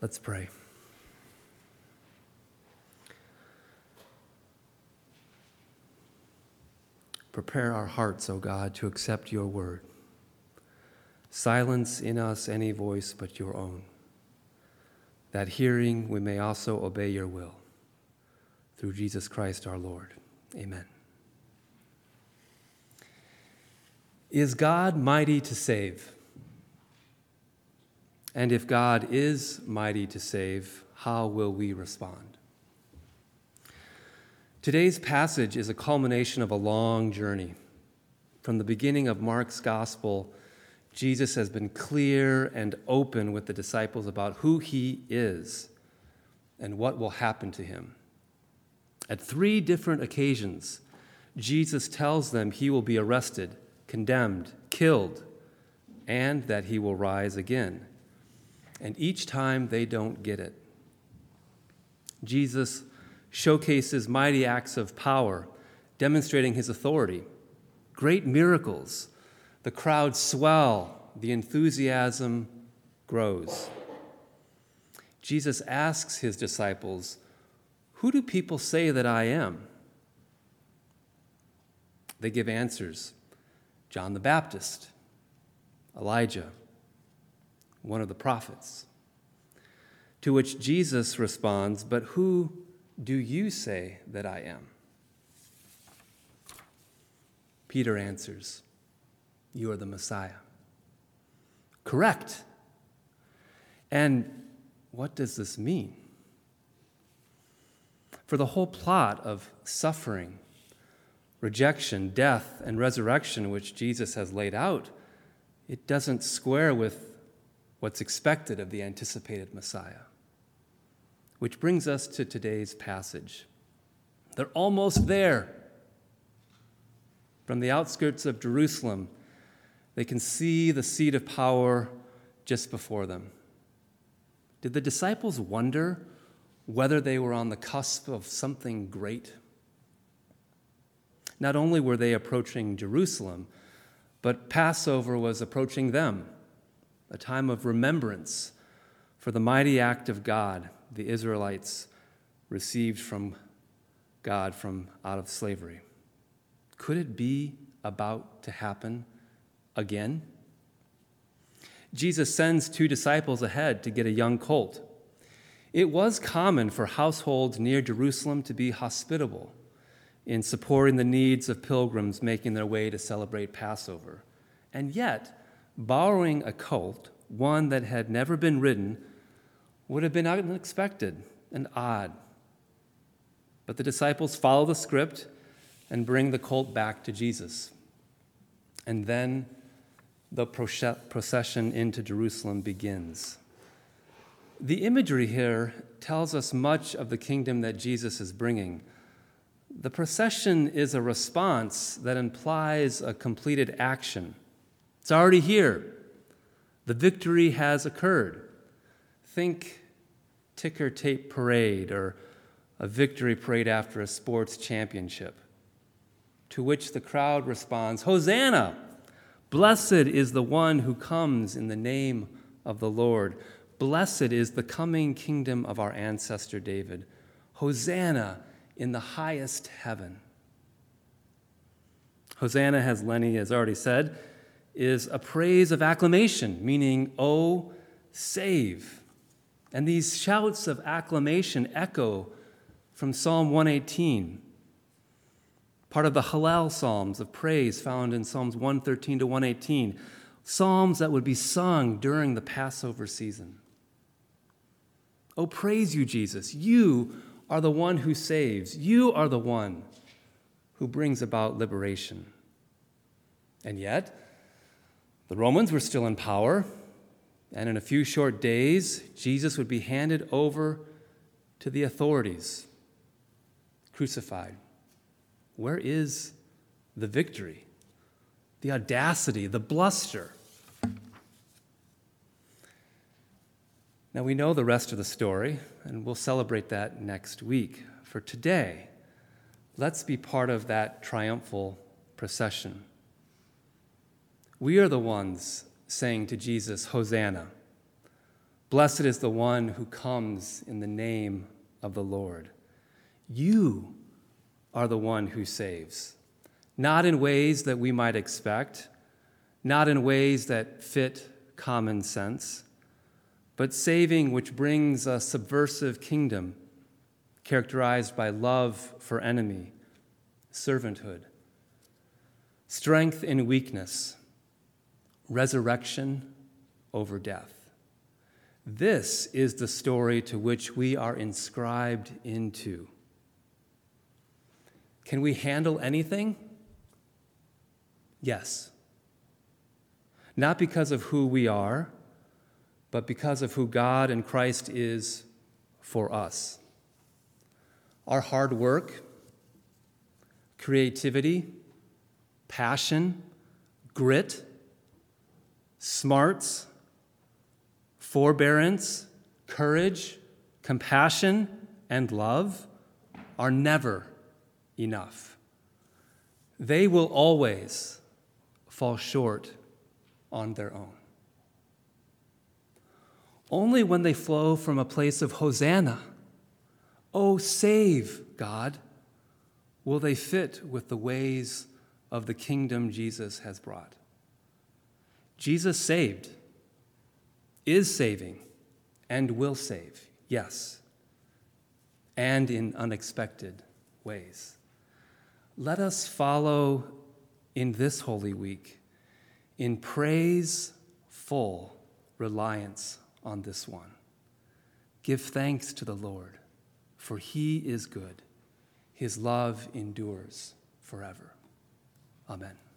Let's pray. Prepare our hearts, O God, to accept your word. Silence in us any voice but your own, that hearing we may also obey your will. Through Jesus Christ our Lord. Amen. Is God mighty to save? And if God is mighty to save, how will we respond? Today's passage is a culmination of a long journey. From the beginning of Mark's gospel, Jesus has been clear and open with the disciples about who he is and what will happen to him. At 3 different occasions, Jesus tells them he will be arrested, condemned, killed, and that he will rise again. And each time they don't get it. Jesus showcases mighty acts of power, demonstrating his authority. Great miracles. The crowds swell. The enthusiasm grows. Jesus asks his disciples, "Who do people say that I am?" They give answers. John the Baptist, Elijah, one of the prophets. To which Jesus responds, "But who do you say that I am?" Peter answers, "You are the Messiah." Correct. And what does this mean? For the whole plot of suffering, rejection, death, and resurrection which Jesus has laid out, it doesn't square with what's expected of the anticipated Messiah. Which brings us to today's passage. They're almost there. From the outskirts of Jerusalem, they can see the seat of power just before them. Did the disciples wonder whether they were on the cusp of something great? Not only were they approaching Jerusalem, but Passover was approaching them, a time of remembrance for the mighty act of God the Israelites received from God from out of slavery. Could it be about to happen again? Jesus sends 2 disciples ahead to get a young colt. It was common for households near Jerusalem to be hospitable in supporting the needs of pilgrims making their way to celebrate Passover. And yet, borrowing a colt, one that had never been ridden, would have been unexpected and odd. But the disciples follow the script and bring the colt back to Jesus. And then the procession into Jerusalem begins. The imagery here tells us much of the kingdom that Jesus is bringing. The procession is a response that implies a completed action. It's already here. The victory has occurred. Think ticker tape parade or a victory parade after a sports championship. To which the crowd responds, "Hosanna! Blessed is the one who comes in the name of the Lord. Blessed is the coming kingdom of our ancestor David. Hosanna in the highest heaven." Hosanna, as Lenny has already said, is a praise of acclamation, meaning, "Oh, save." And these shouts of acclamation echo from Psalm 118, part of the Hallel Psalms of praise found in Psalms 113 to 118, psalms that would be sung during the Passover season. Oh, praise you, Jesus. You are the one who saves. You are the one who brings about liberation. And yet, the Romans were still in power, and in a few short days, Jesus would be handed over to the authorities, crucified. Where is the victory, the audacity, the bluster? Now, we know the rest of the story, and we'll celebrate that next week. For today, let's be part of that triumphal procession. We are the ones saying to Jesus, "Hosanna." Blessed is the one who comes in the name of the Lord. You are the one who saves, not in ways that we might expect, not in ways that fit common sense, but saving which brings a subversive kingdom characterized by love for enemy, servanthood, strength in weakness, resurrection over death. This is the story to which we are inscribed into. Can we handle anything? Yes. Not because of who we are, but because of who God and Christ is for us. Our hard work, creativity, passion, grit, smarts, forbearance, courage, compassion, and love are never enough. They will always fall short on their own. Only when they flow from a place of Hosanna, "Oh, save, God," will they fit with the ways of the kingdom Jesus has brought. Jesus saved, is saving, and will save, yes, and in unexpected ways. Let us follow in this Holy Week in praiseful reliance on this one. Give thanks to the Lord, for he is good. His love endures forever. Amen.